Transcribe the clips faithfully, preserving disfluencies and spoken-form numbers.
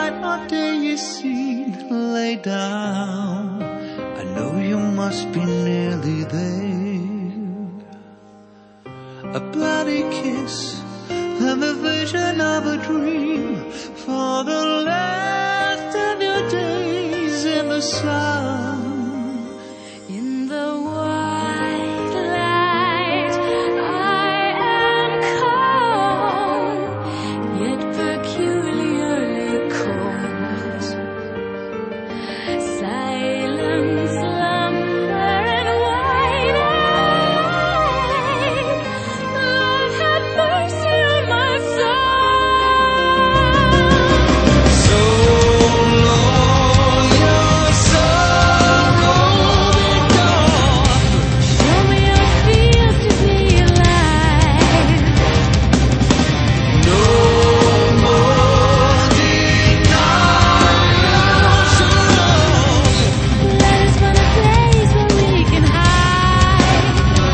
night or day you seen lay down. I know you must be nearly there. A bloody kiss and the vision of a dream for the last of your days in the sun. In the white light I am calm, yet peculiarly cold. Silent slumber and wide-eyed, Lord have mercy on my soul. So long your sorrow be gone. Show me how it feels to be alive. No more denial. So long. Let us find a place where we can hide.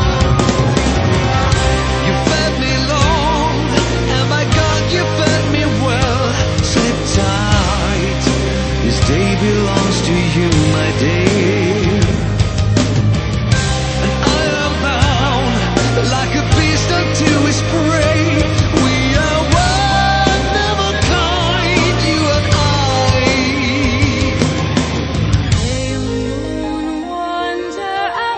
You fed me long, and by God you fed me well. Sit tight, this day belongs to you, my dear. And I am bound like a beast unto his prey. We are one of a kind, you and I. Hey, moon, wonder I'm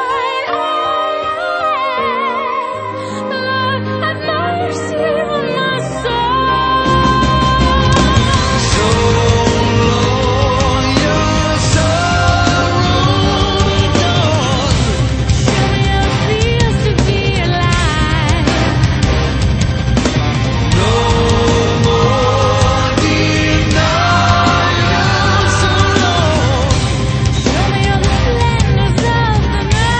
wide-eyed. Lord, have mercy on my soul. So long your sorrow be gone. Show me how it feels to be alive. No more denial. So long. Show me all the splendors of the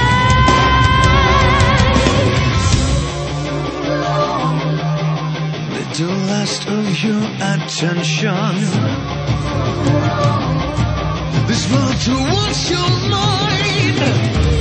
night. Little last of your attention. This world to what's your mind.